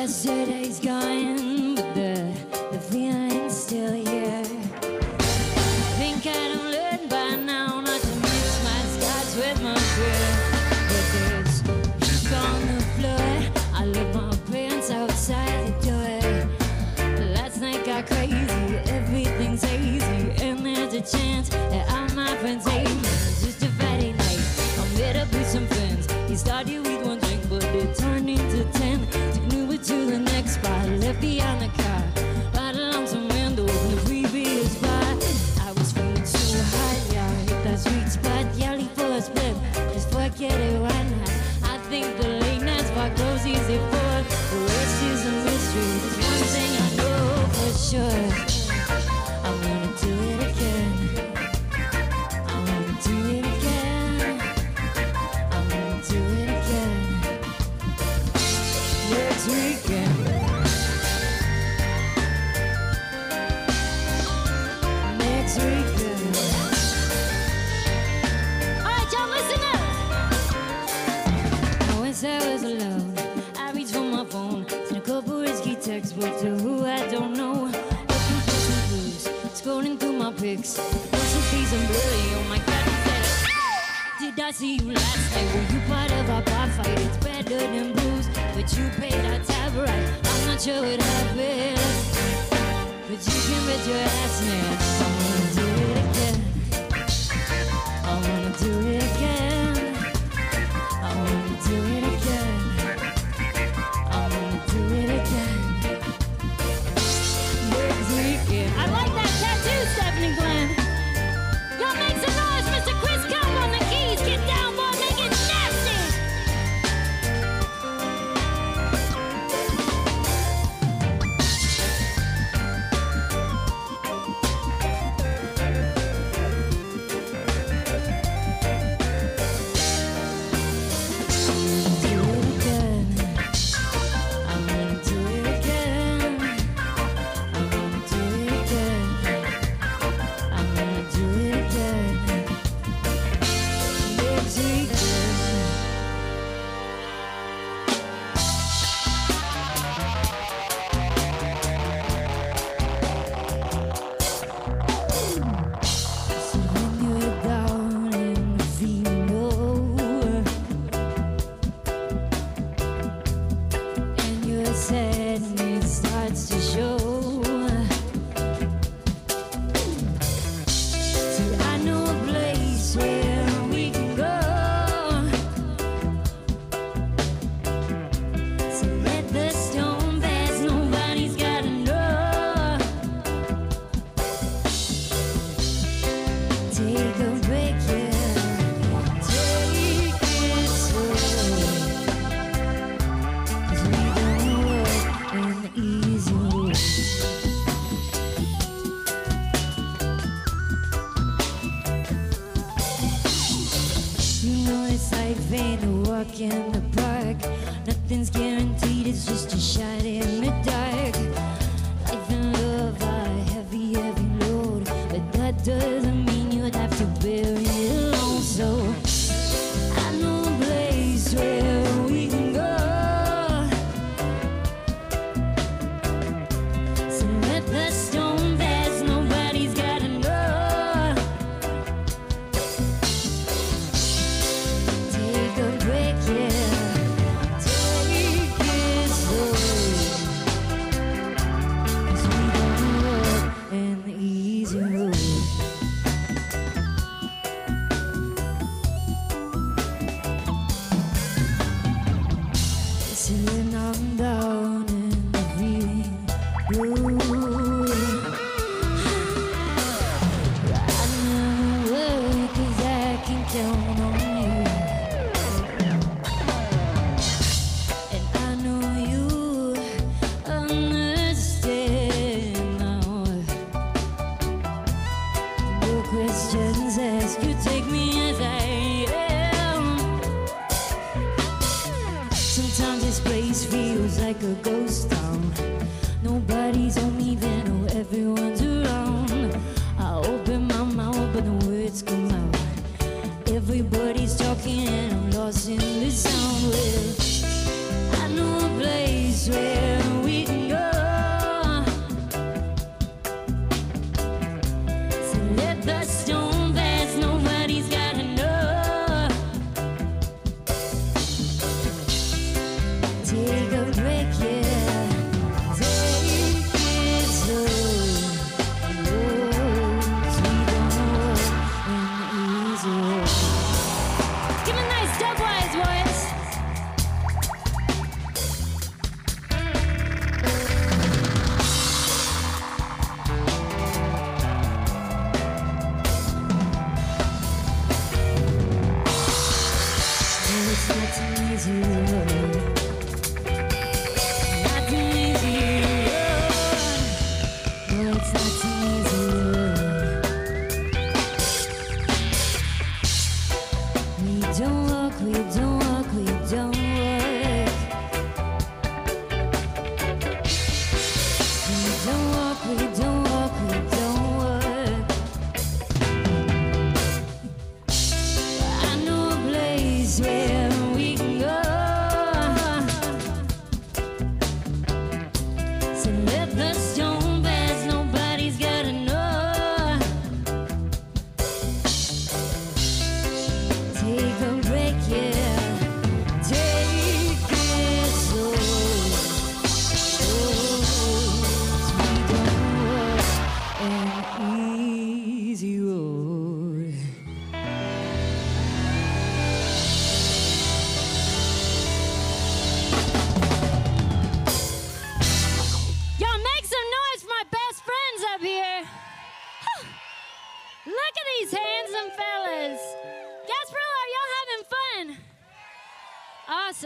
Yesterday's gone, but the feeling's still here. Think I don't learn by now not to mix my scotch with my beer. But there's ink on the floor. I left my pants outside the door. Last night got crazy, everything's hazy, and there's a chance that all my friends hate me. It's just a Friday night, I met up with some friends. He started with one drink, but it turned into 10. Took an Uber to the next spot, left behind the car, right along some window in the previous bar. I was feeling so hot, yeah, hit that sweet spot, yelling for a split. Just forget it, why not? I think the late night spot goes easy for the rest is a mystery. There's one thing I know for sure, I wanna do it again. I wanna do it again. I wanna do it again. Next weekend. Next weekend. Alright, y'all, listen up. Now, once I was alone, I reached for my phone, sent a couple risky texts, but to who I don't know. Looking for some clues, scrolling through my pics. Recipes and blurry, oh my god, he said, ah! Did I see you last night? Were you part of our bar fight? It's better than blues, but you paid our tab right. I'm not sure what happened, but you can bet your ass, man. I wanna do it again. I wanna do it again. I wanna do it again. I wanna do it again. Next weekend. I like that tattoo, Stephanie Glenn. Y'all make some noise, Mr. Chris Cup on the keys. Get down, boy, make it nasty. Sadness starts to show. See, I know a place where we can go. So let the storm pass, nobody's gotta know. Take a break, yeah. Take it slow. Easy way. You know it's like vain to walk in the park. Nothing's guaranteed, it's just a shot in the dark. Life and love are a heavy, heavy load, but that doesn't mean you'd have to bear it alone. So I know a place where we can go. Let the storm pass, nobody's gotta know. Take a break, yeah. Take it slow. 'Cause we don't walk an easy road. Sitting I'm down in the feeling blue. Count on you, and I know you understand now. No questions asked, you take me as I am. Sometimes this place feels like a ghost town. Nobody's home even though everyone's around. I open my mouth but the words come out. Everybody's talking and I'm lost in the sound. Well, I know a place where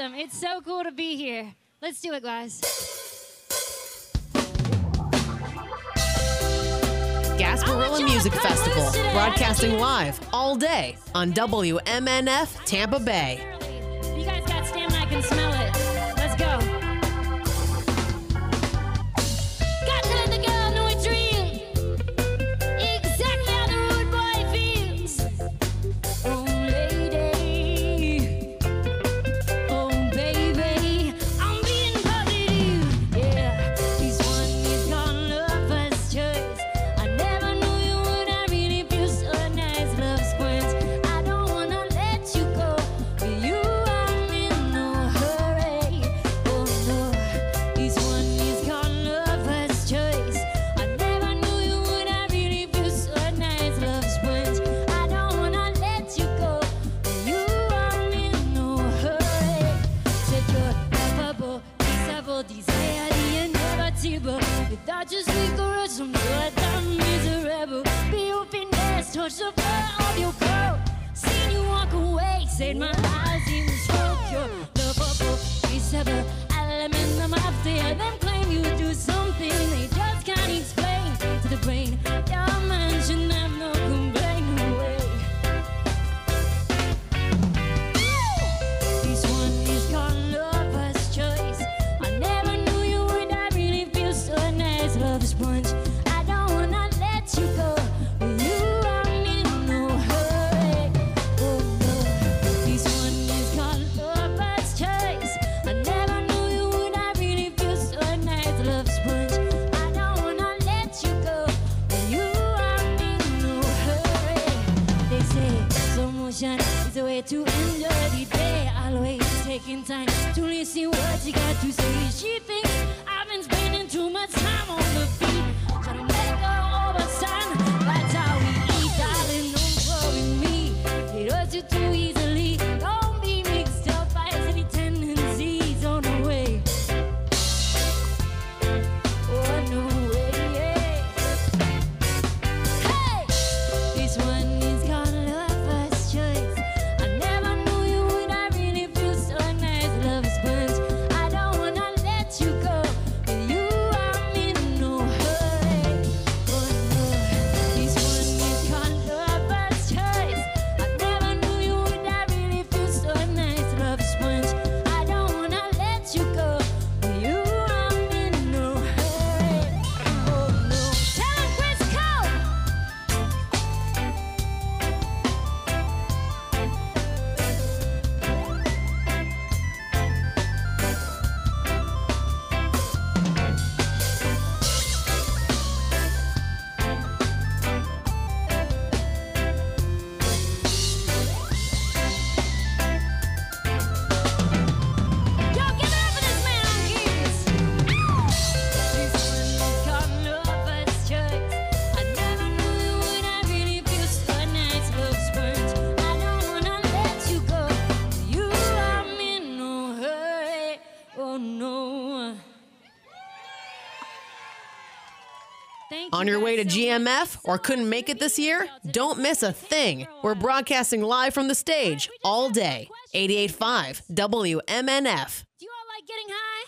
awesome. It's so cool to be here. Let's do it, guys. Gasparilla Music Festival, broadcasting live all day on WMNF Tampa Bay. You guys got stamina, I can smell it. Let's go. Got to let the girl know it's real. Exactly how the rude boy feels. Oh, lady. Oh, baby. I'm being positive. Yeah. He's one, he's gone love first choice. I never knew you would. I really feel so nice. Love's friends. I don't wanna let you go. With you, I'm in no hurry. Oh no. He's one, he's gone love first choice. I never knew you would. I really feel so nice. Love's friends. I don't wanna let you go. With you, I'm in no hurry. Said you're lovable, peaceable, desire, inevitable. Without your sweet caress, I'm good, I'm miserable. Be your finesse, touch the fur of your coat. Seen you walk away, said my eyes in stroke. You're lovable, peaceable, element them up there. Them claim you do something they just can't explain to the brain. Your mention them, no complain away. This one is called lover's choice. I never knew you would. I really feel so nice. Love's punch. I don't wanna let you go. With you, I'm in no hurry. Oh no. This one is called lover's choice. I never knew you would. I really feel so nice. Love's punch. I don't wanna let you go. With you, I'm in no hurry. They say slow motion is the way to enjoy the day. Always taking time to listen what you got to say. She thinks I've been spending too much time on the feet, trying to make her overstand. That's how we eat, darling. Don't worry me. It hurts you too easily. Don't be mixed up by any tendencies on the way. Oh no way. Hey, this one is called lover's choice. I never knew you would. I really feel so nice. Love's burns. I don't wanna let you go. With you, I'm in no hurry. Oh no, this one is called lover's choice. I never knew you would. I really feel so nice. Love's burns. I don't wanna let you go. With you, I'm in no hurry. Oh no, tell him Chris Cole. Yo, give it up for this man on keys. This one is called lover's choice. I never knew you would. I really feel so nice. Love's burns. I don't wanna let you go. You, I'm in no hurry. Oh no. Thank On you your way to guys so much. GMF or couldn't make it this year? Don't miss a thing. We're broadcasting live from the stage all day. 88.5 WMNF. Do you all like getting high?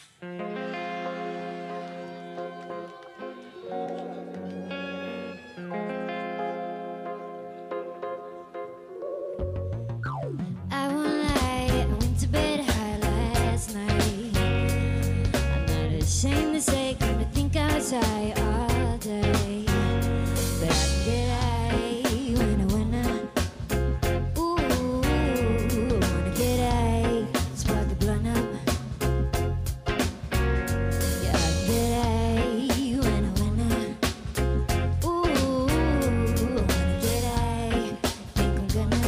I won't lie, I went to bed high last night. I'm not ashamed to say, come to think I was high all day. But I get high when I wanna. Ooh, wanna get high, spark the blunt up. Yeah, I get high when I wanna. Ooh, wanna get high, think I'm gonna.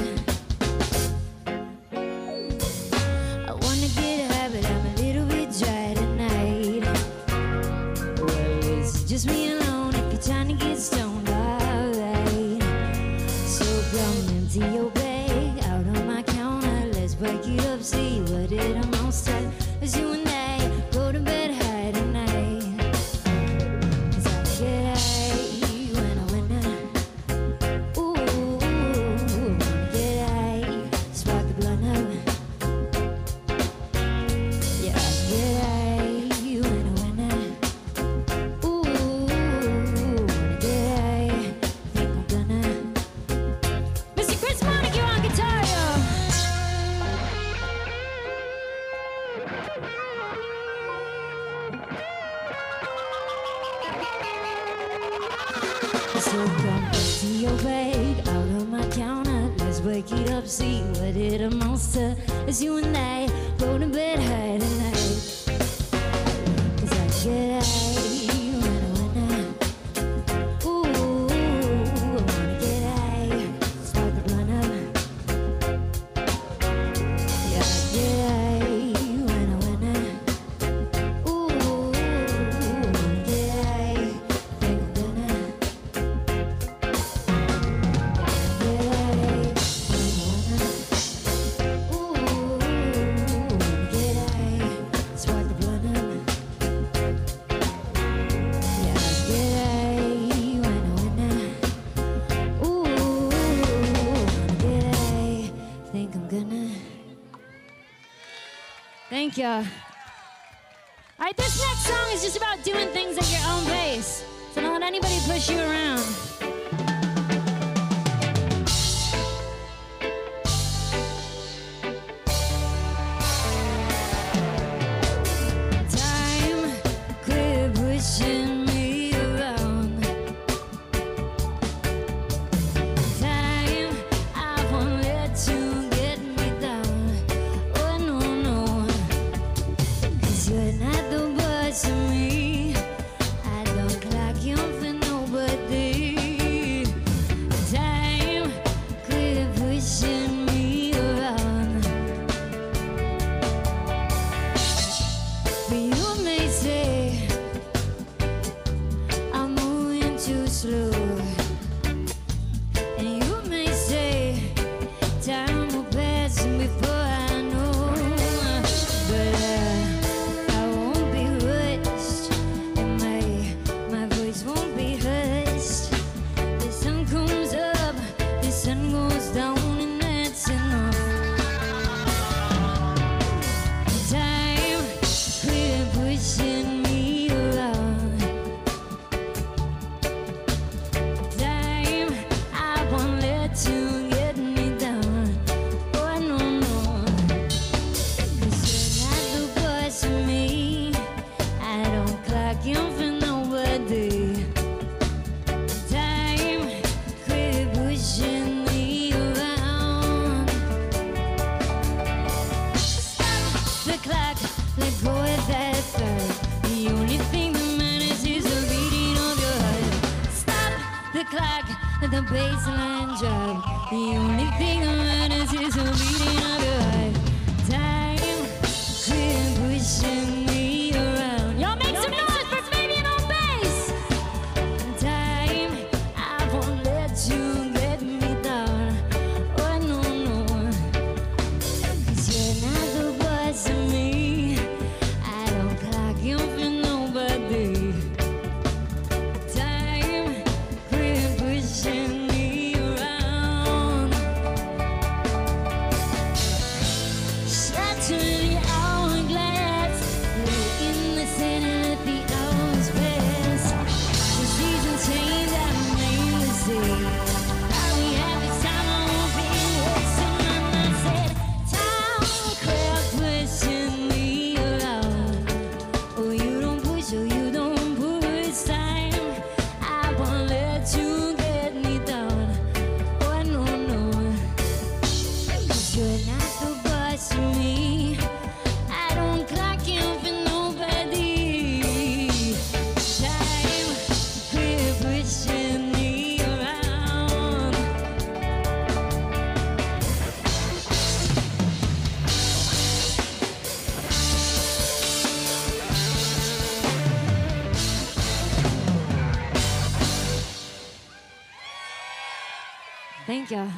I wanna get high, but I'm a little bit dry tonight. Well, it's just me alone if you're trying to get stoned, alright. So come empty your bag out on my counter. Let's break it up, see what it amounts to. As you and I go to bed high tonight. 'Cause I get high when I wanna. Ooh, wanna get high, spark the blunt up. So come back to your bag, out of my counter. Let's wake it up, see what it amounts to. As you and I go to bed high tonight. 'Cause I get high when I ooh, I wanna get high, spark the blunt up. Yeah, I get high when I ooh, I wanna get high, think I'm gonna. Thank you. All right, this next song is just about doing things at your own pace. So don't let anybody push you around. Time, quit pushing me around. Time, I won't let you get me down. Oh no, no. 'Cause you're not the boss of me. I don't clock you for nobody. Time, quit pushing me around. But you may say I'm moving too slow, and you may say time will pass before I know. But I won't be rushed, and my voice won't be hushed. The sun comes up, the sun goes down, and that's enough. Time, quit pushing me around. Time, I won't let you get me down. Oh no, no. 'Cause you're not the boss of me. I don't clock you for nobody. Time, quit pushing me around. Stop the clock, let go of that thought. The only thing that matters is the beating of your heart. Stop the clock, let the baseline drop. The only thing that matters is the beating of your heart. Time, quit pushing me around. Y'all make some noise for Fabian on bass. Time, I won't let you get me down. Oh no, no. 'Cause you're not the boss of me. I don't clock you for nobody. Time, quit pushing me around. Shatter the hourglass, lay in the center, let the hours pass. The seasons change, I remain the same. All we have is time, I won't be wasting my night. Said time, quit pushing me around. Oh, you don't push, oh, you don't push. Time, I won't let you get me down. Oh no, no. 'Cause you're not the boss of me. I don't clock you for nobody. Time, quit pushing me around. Thank you.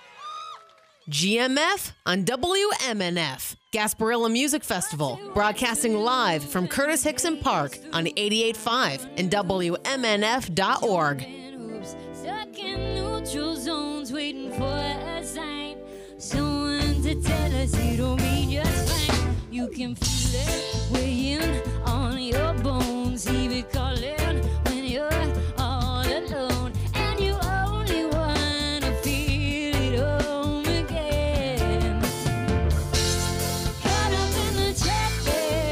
GMF on WMNF, Gasparilla Music Festival, broadcasting live from Curtis Hickson Park on 88.5 and WMNF.org. Stuck in neutral zones, waiting for a sign. Someone to tell us it'll be just fine. You can feel it weighing on your bones. Hear it calling when you're all alone. And you only wanna feel it home again. Caught up in the traffic,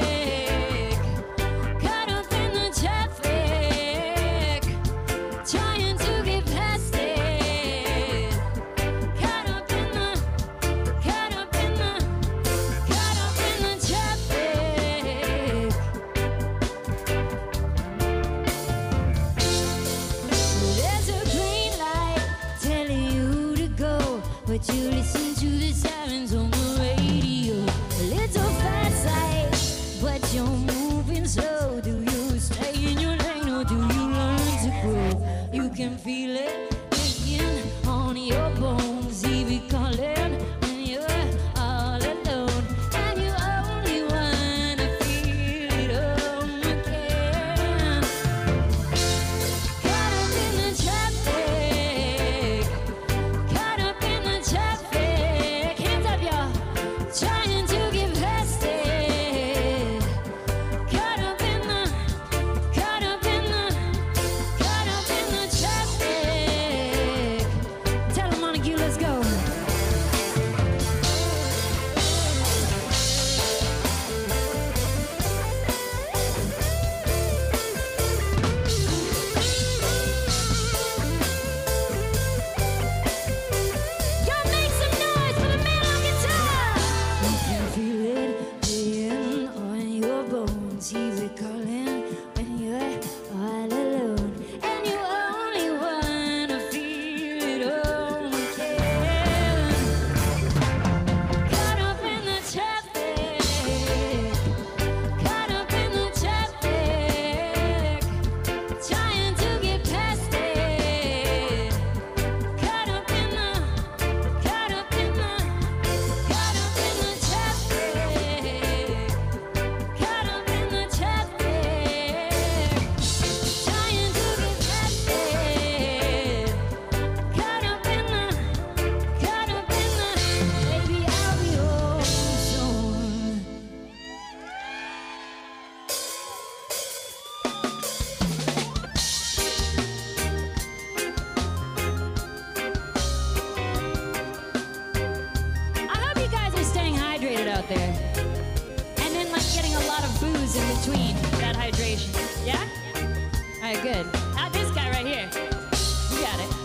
between that hydration. Yeah? All right, good. This guy right here. You got it.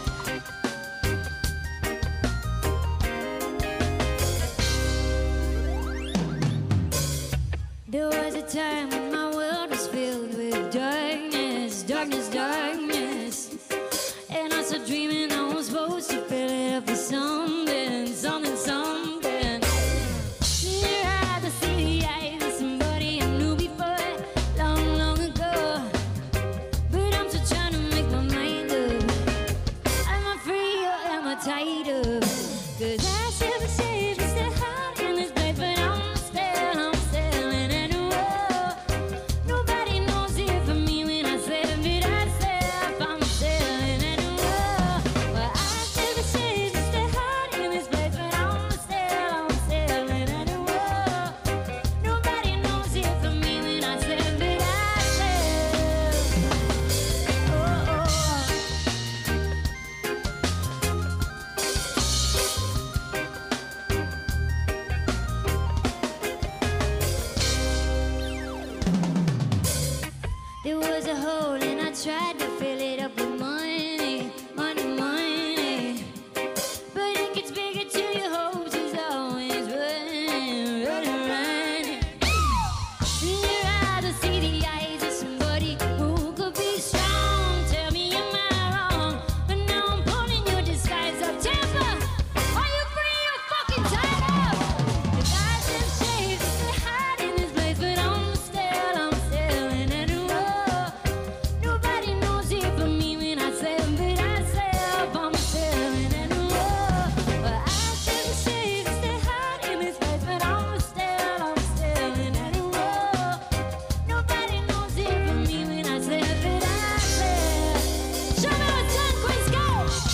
There was a time when my world was filled with darkness, darkness, darkness. And I started dreaming I was supposed to fill it up with something, something, something. Your eyes, I see the eyes of somebody I knew before, long, long ago. But I'm still trying to make my mind up. Am I free or am I tied up? 'Cause I still say it's still hot in this place, but I'm still in it. Whoa. Nobody knows it for me when I say it. I'm still in it. Whoa. Well, I still say it's still hot in this place, but I'm still in it. Whoa. Nobody knows it for me when I say it. There was a hole and I tried to fill it up with money, money, money. But it gets bigger to your hopes is always running, running, running. In your eyes I see the eyes of somebody who could be strong. Tell me am I wrong? But now I'm pulling your disguise up. Tampa, are you free or fucking tied up? 'Cause I just shades to hide in this place, but I'm still in it. Whoa. Nobody knows it but me when I say it, but I'm still in it. Whoa. Well, I still shades to hide in this place, but I'm still in it. Whoa. Nobody knows it but me when I say it, but show me what's done, Queens, go!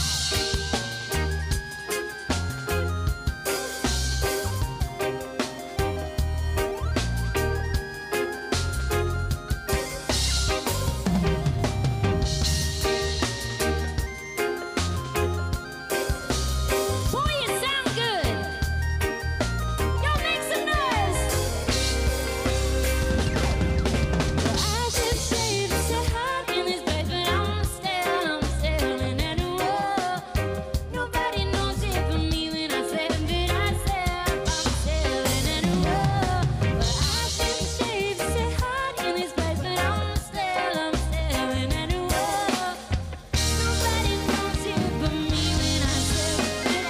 Boy, you sound good. Y'all make some noise. Well, I should say it's so hot in this place, but I'm still in it. Whoa. Nobody knows it but me when I say it, but I'm still in it. Whoa. Well, I should say it's so hot in this place, but I'm still in it. Whoa. Nobody knows it but me when I say it, but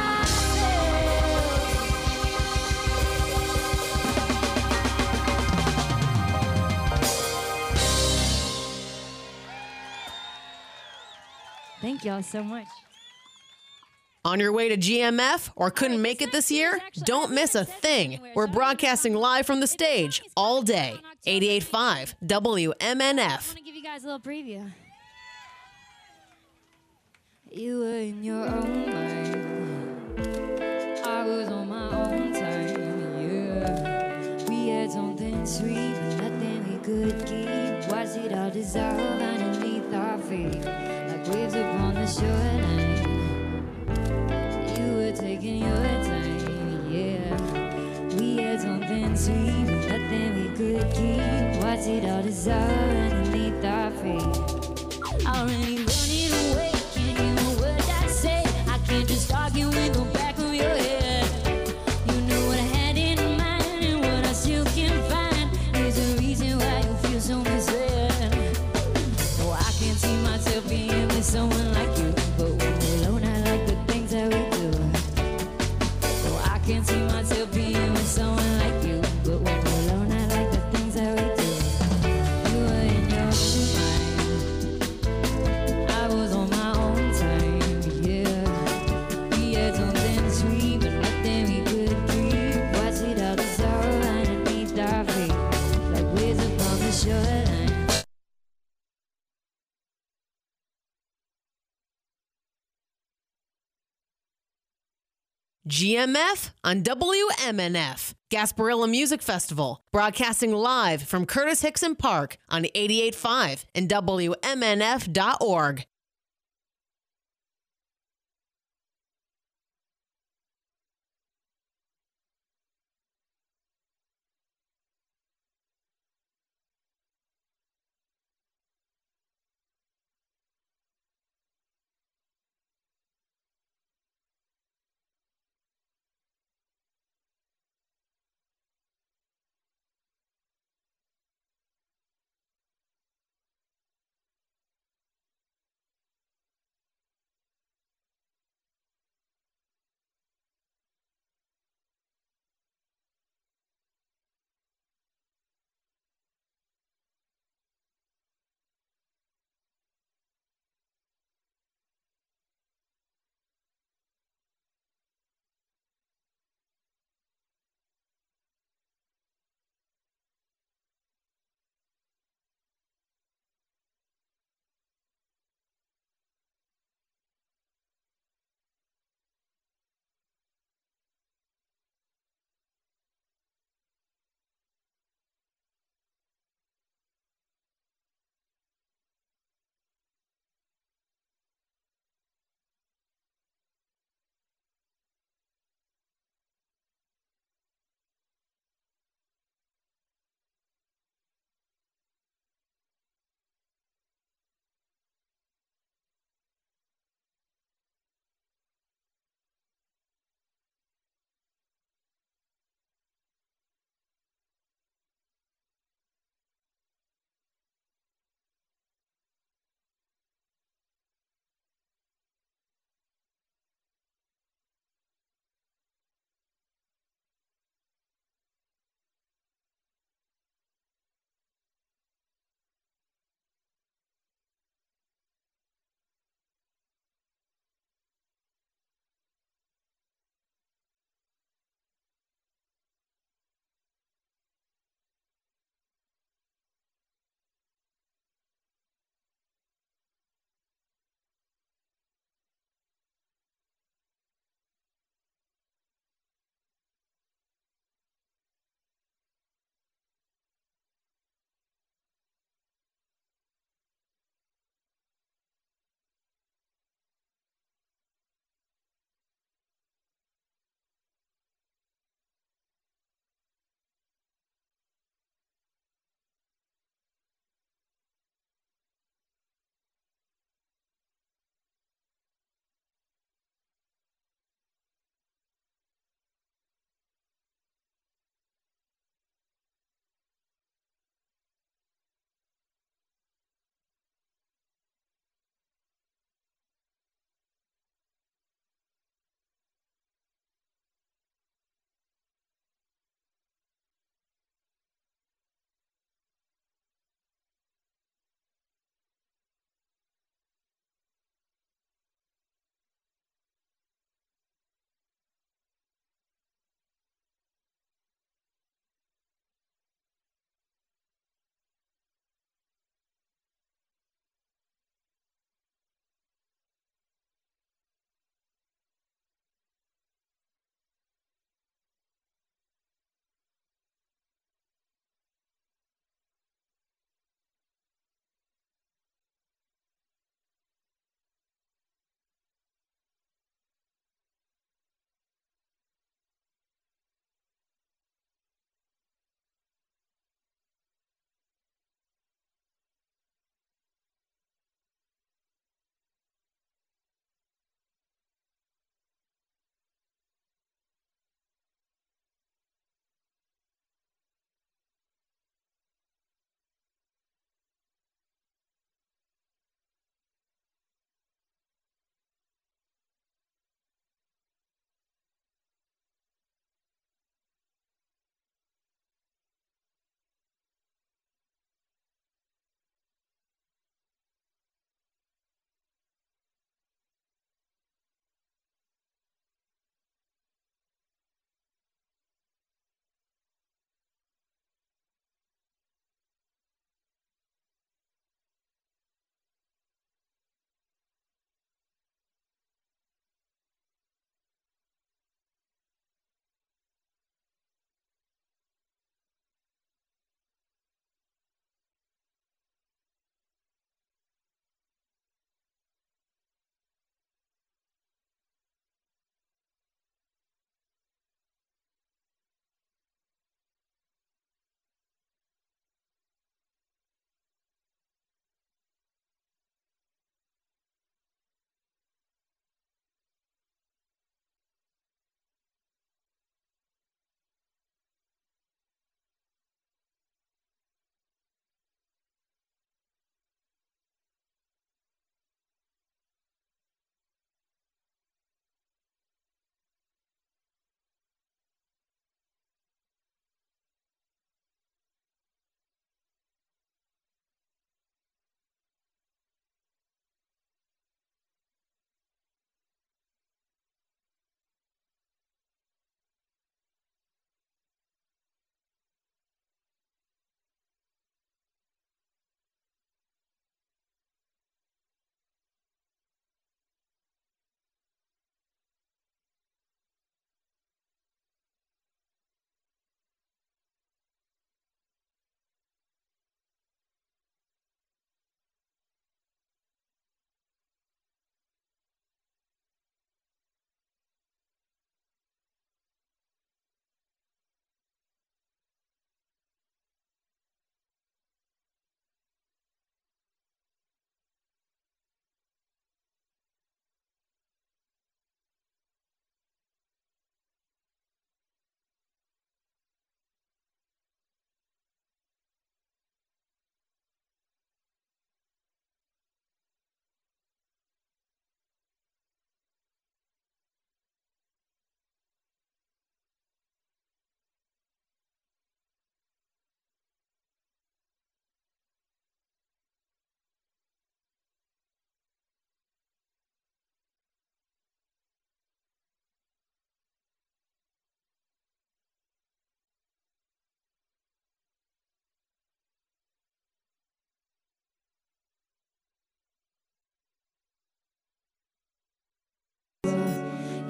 Thank y'all so much. On your way to GMF or couldn't make it this year? Don't miss a thing. We're broadcasting live from the stage all day. 88.5 I WMNF. want to give you guys a little preview. You were in your own mind. I was on my own time, yeah. We had something sweet, nothing we could keep. Watched it all dissolve underneath our feet, like waves upon the shoreline. You were taking your time, yeah. We had something sweet, nothing we could keep. Watched it all dissolve underneath our feet. I already run it away. Can't hear a word I say. I can't just argue with the back of your head. You know what I had in mind and what I still can't find. There's a reason why you feel so misled. Oh, I can't see myself being with someone like you. But when we're alone, I like the things that we do. Oh, I can't see myself being with someone like you. But when we're alone, I like the things that we do. You were in your own mind. I was on my own time, yeah. We had something sweet, but nothing we could keep. Watch it all dissolve underneath our feet, like waves upon the shoreline. GMF on WMNF. Gasparilla Music Festival, broadcasting live from Curtis Hickson Park on 88.5 and WMNF.org.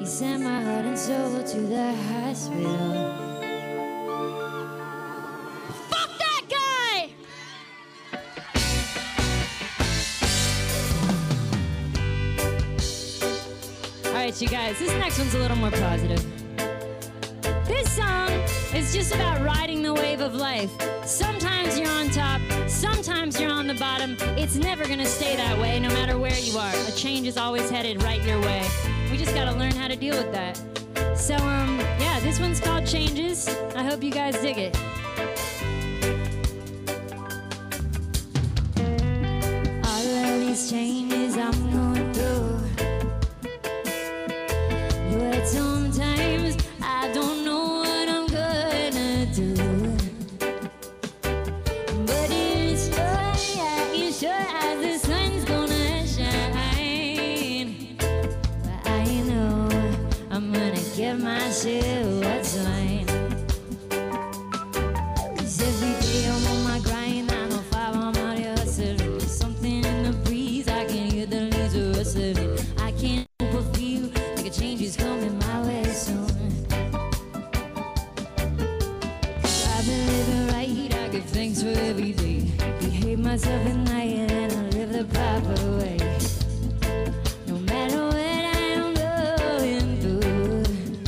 He sent my heart and soul to the hospital. Fuck that guy! All right, you guys, this next one's a little more positive. This song is just about riding the wave of life. Sometimes you're on top, sometimes you're on the bottom. It's never gonna stay that way, no matter where you are. A change is always headed right your way. We just gotta learn how to deal with that. So, yeah, this one's called Changes. I hope you guys dig it. All of these changes I'm going through, but sometimes I don't know what I'm gonna do. But it's sure, yeah, it's sure as the sun's gonna shine. But I know I'm gonna give myself a time. 'Cause every day I'm on my grind, 9 to 5, I'm out here hustling. There's something in the breeze, I can hear the leaves are rustling. I can't help but feel like a change is coming my way soon. 'Cause I've been living right, I give thanks for every day. Behave myself at night and I live the proper way. No matter what I am going through,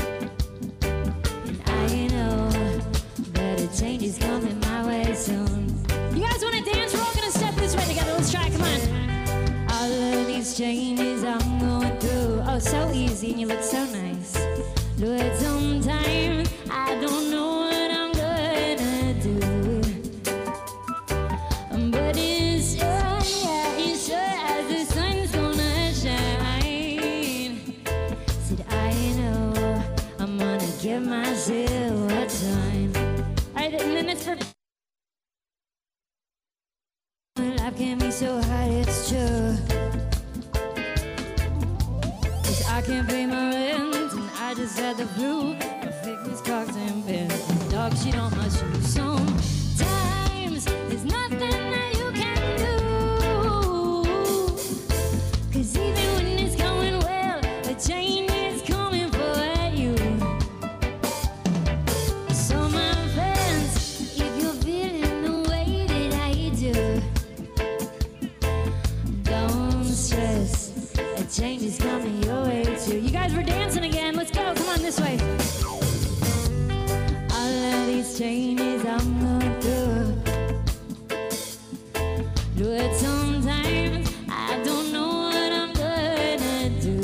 and I know that a change is coming my way soon. You guys wanna dance? We're all gonna step this way together. Let's try, come on. All of these changes I'm going through, oh, so easy and you look so nice. But sometimes I don't know what I'm gonna do. But it's sure, yeah, it's sure as the sun's gonna shine. Said I know I'm gonna give myself a time. Alright, and then it's for life can be so hard, it's true. 'Cause I can't pay my rent and I just had the flu. My fitness clocks and bed, dog shit on my shoes. Sometimes there's nothing that you can do. 'Cause even when it's going well, a change is coming for you. So my friends, if you're feeling the way that I do, don't stress, a change is coming your way too. You guys were dancing again, let's go, come on this way. All of these changes I'm going through, but sometimes I don't know what I'm gonna do.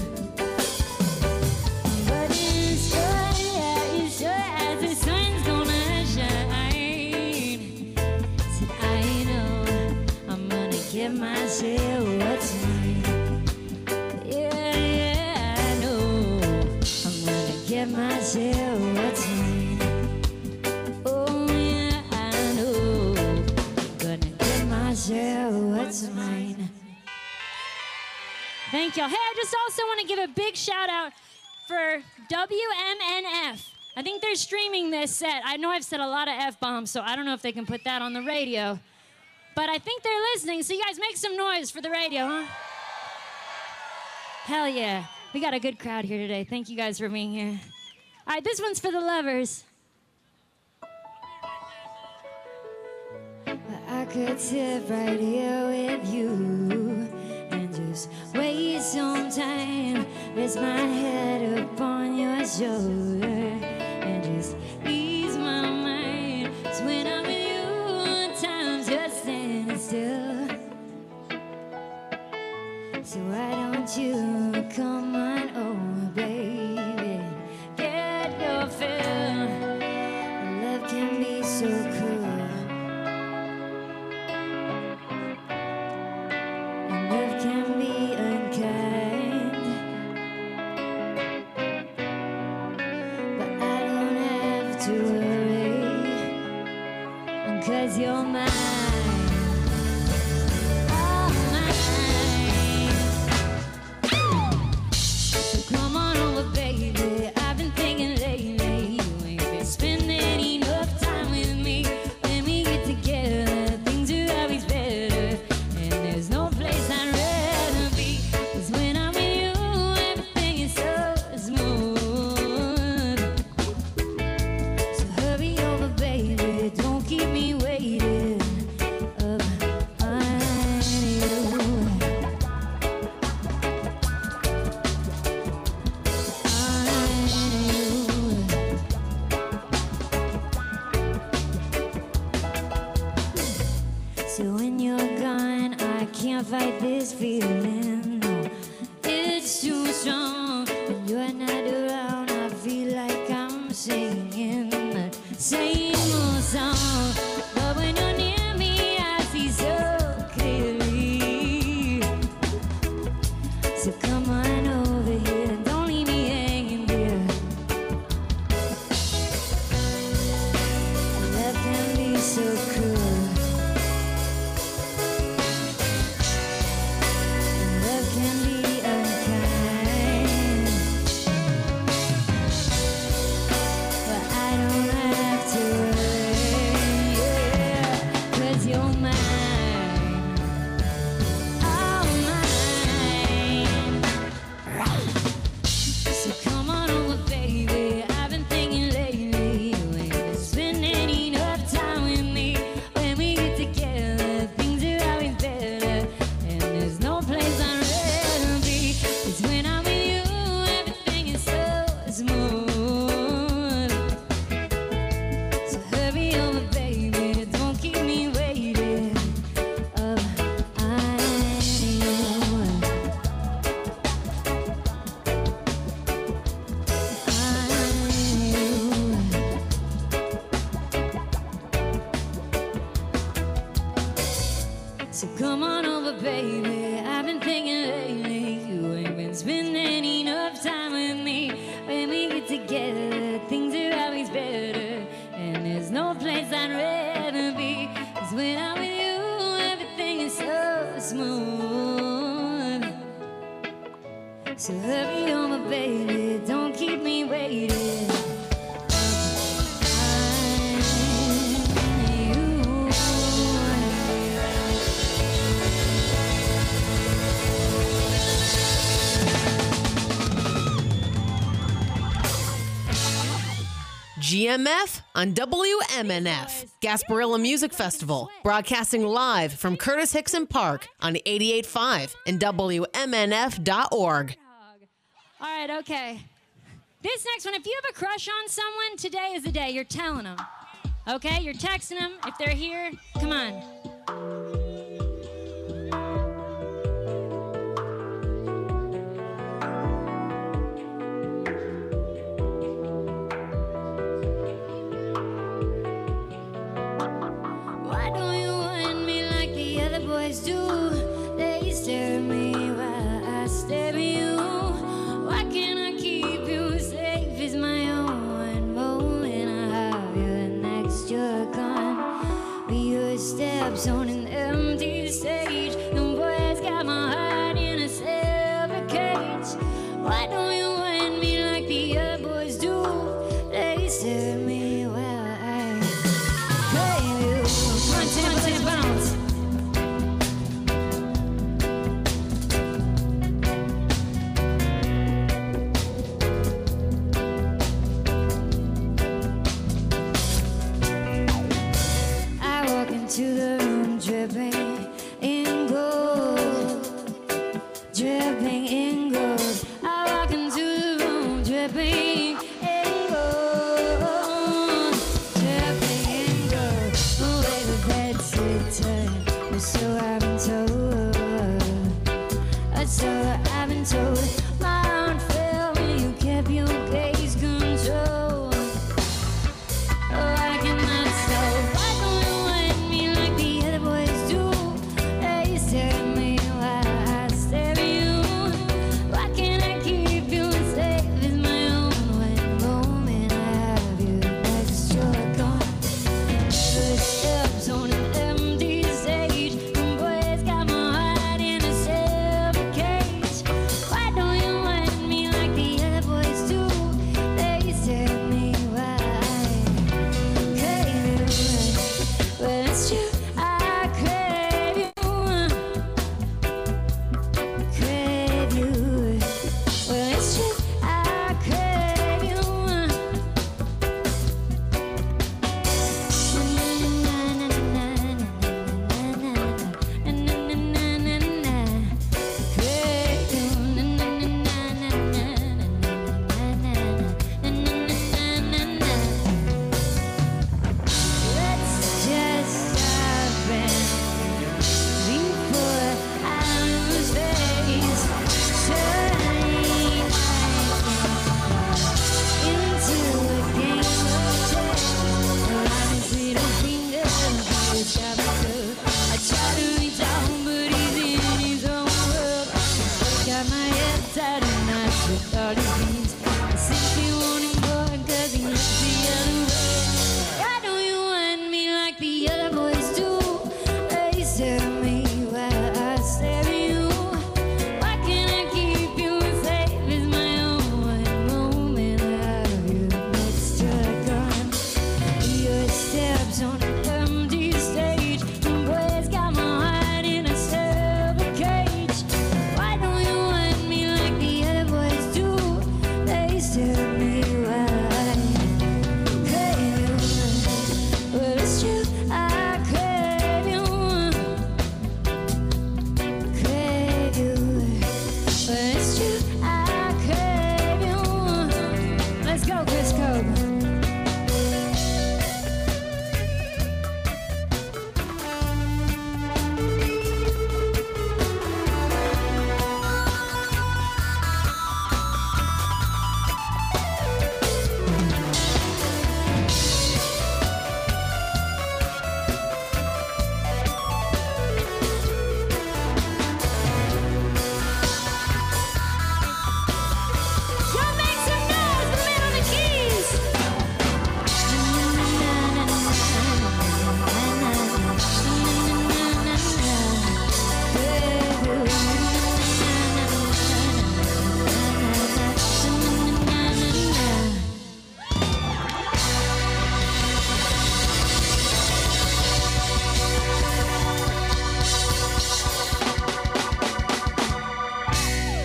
But it's sure, yeah, it's sure as the sun's gonna shine. Said I know I'm gonna give myself what's mine. Yeah, yeah, I know I'm gonna give myself what's mine. Oh yeah, I know gonna give myself what's mine. Thank y'all. Hey, I just also want to give a big shout out for WMNF. I think they're streaming this set. I know I've said a lot of F-bombs, so I don't know if they can put that on the radio. But I think they're listening, so you guys make some noise for the radio, huh? Hell yeah. We got a good crowd here today. Thank you guys for being here. All right, this one's for the lovers. I could sit right here with you and just waste some time. Rest my head upon your shoulder and just ease my mind. 'Cause when I'm with you, time's just standing still. So why don't you come on over, baby? Get your fill. Love can be so cruel. And love can be unkind. But I don't have to worry, 'cause you're mine. So when you're gone, I can't fight this feeling. No, it's too strong. When you're not around, I feel like I'm singing the same old song. But when you're near me, I see so clearly. So come on over here, don't leave me hanging here. Love can be so cruel. So come on over, baby. I've been thinking lately, you ain't been spending enough time with me. When we get together, things are always better, and there's no place I'd rather be. 'Cause when I'm with you, everything is so smooth. So hurry over, baby, don't keep me waiting. GMF on WMNF, Gasparilla Music Festival, broadcasting live from Curtis Hickson Park on 88.5 and WMNF.org. All right, okay. This next one, if you have a crush on someone, today is the day. You're telling them. Okay? You're texting them. If they're here, come on. Why don't you want me like the other boys do? They stare at me while I stare at you. Why can't I keep you safe? It's my own moment. I have you next, you're gone. But your steps on an empty stage. Them boys got my heart in a silver cage. Why don't you want me like the other boys do? They stare at me while I crave you. Come on, bounce. I walk into the room dripping in gold, dripping in gold. I walk into the room dripping in gold, dripping in gold. Oh, baby, that's it. So I've been told. So I've been told. My heart fell when you kept your gaze control. Oh, I cannot stop. Why don't you want me like the other boys do? They stare at me while I stare at you. Why can't I keep you safe? It's my own one moment. I have you next, you're gone. Footsteps on an empty stage. Them boys got my heart in a silver cage. Why don't you want me like the other boys do? They stare at me while I crave you. Well, it's true, I crave you. Crave you. Well, it's true, I crave you. Let's just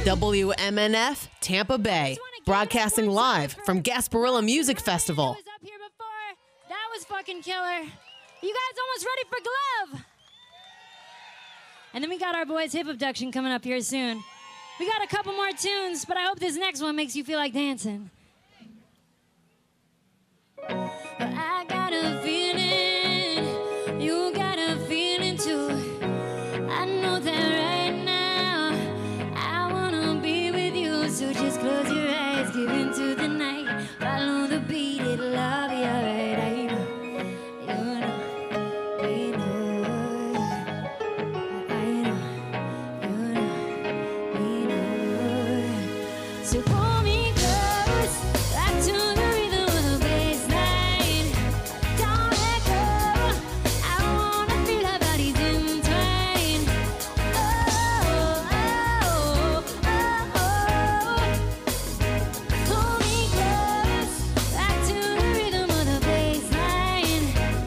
WMNF Tampa Bay, broadcasting live from Gasparilla Music Festival. Was up here before. That was fucking killer. You guys almost ready for Glove? And then we got our boys Hip Abduction coming up here soon. We got a couple more tunes, but I hope this next one makes you feel like dancing. I got a feeling, you got a feeling too. I know that right now, I wanna be with you. So just close your eyes, give into the night. Follow the beat, it'll all be alright. I know, you know, we know. I know, you know, we know. So pull me close, back to the rhythm of the bass line. Don't let go, I wanna feel our bodies entwined. Oh, oh, oh, oh, oh. Pull me close, back to the rhythm of the bass line.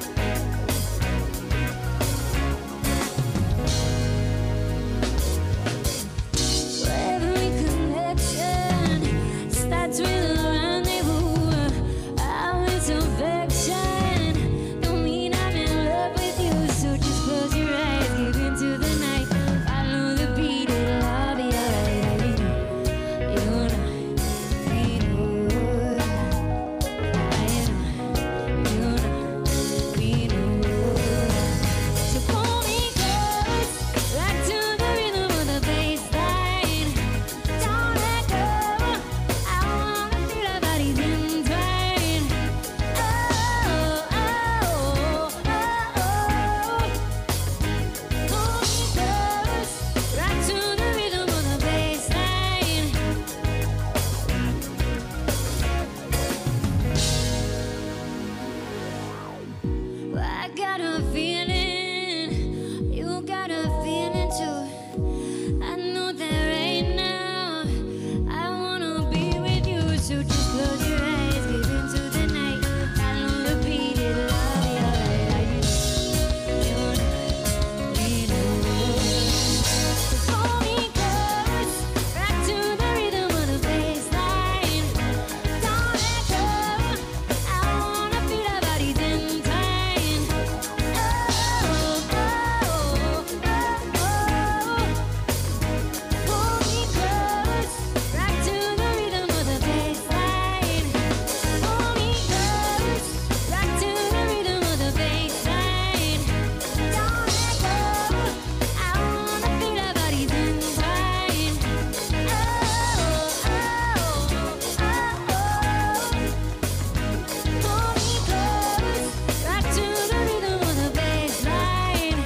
Every connection starts with a rendezvous. Always affection. Don't mean I'm in love with you. So just close your eyes, give into the night. Follow the beat, it'll all be alright. You know, we know. We know. So pull me close, back to the rhythm of the bass line. Don't let go, I wanna feel our bodies entwined. Oh, oh, oh, oh, oh. Pull me close, back to the rhythm of the bass line. I got a feeling, you got a feeling too. I know that right now, I wanna be with you. So just close your eyes, give into the night. Follow the beat, it'll all be alright. You know, we know. So pull me close, back to the rhythm of the bass line. Don't let go, I wanna feel our bodies entwined. Oh, oh, oh, oh, oh. Pull me close, back to the rhythm of the bass line. Pull me close, back to the rhythm of the bass line. Don't let go, I wanna feel our bodies entwined. Oh, oh, oh, oh, oh. Pull me close, back to the rhythm of the bass line.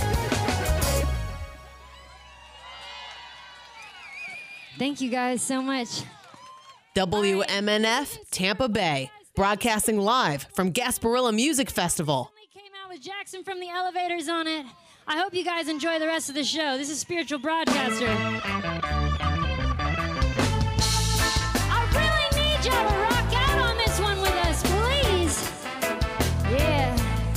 Thank you guys so much. WMNF Tampa Bay, broadcasting live from Gasparilla Music Festival. Only came out with Jackson from the Elevators on it. I hope you guys enjoy the rest of the show. This is Spiritual Broadcaster. I really need y'all to rock out on this one with us, please. Yeah.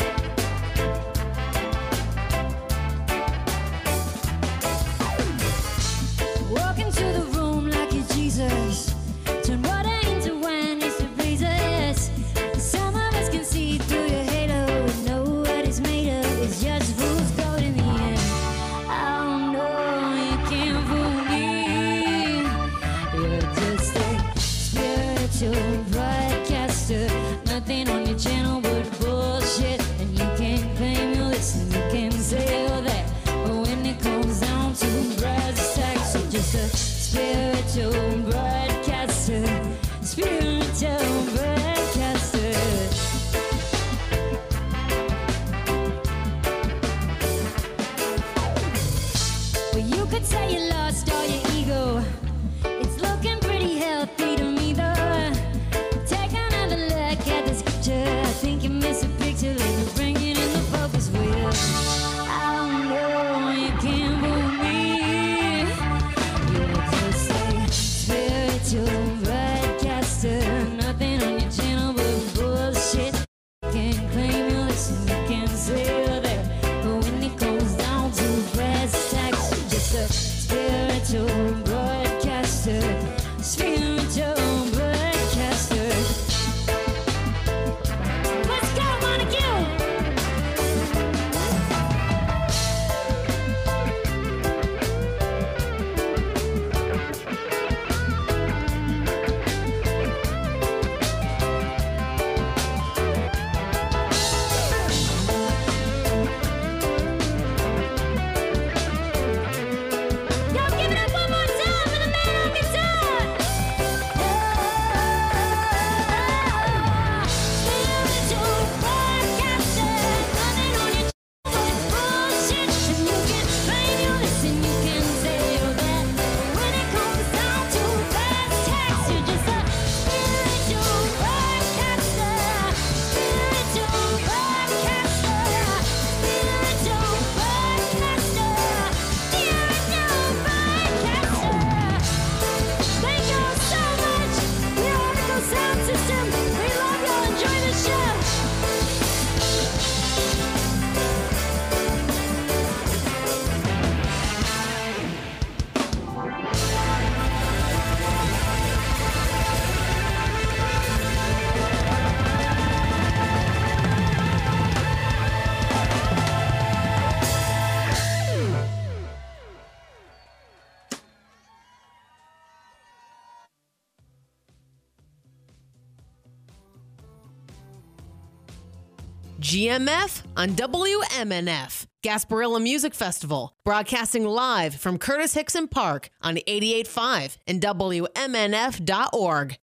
Walk into the room like you're Jesus. Turn water into wine, it's the breezes. Some of us can see through your halo and know what it's made of. It's just fool's gold in the end. Oh no, you can't fool me. You're just a spiritual broadcaster. Nothing on your channel but bullshit. And you can't claim you listen, you can say all that. But when it comes down to brass tacks, you're just a spiritual broadcaster. Spiritual broadcaster. Well, you could say you lost all your ego. It's looking pretty healthy to me, though. Take another look at the scripture. I think you miss a picture. Let me bring it in the focus for you. Oh no, you can't fool me. You're just a spiritual broadcaster. Nothing on your channel but bullshit. Can't claim you listen, you can't say you're there. But when it comes down to brass tacks, you're just a spiritual broadcaster. GMF on WMNF. Gasparilla Music Festival, broadcasting live from Curtis Hickson Park on 88.5 and WMNF.org.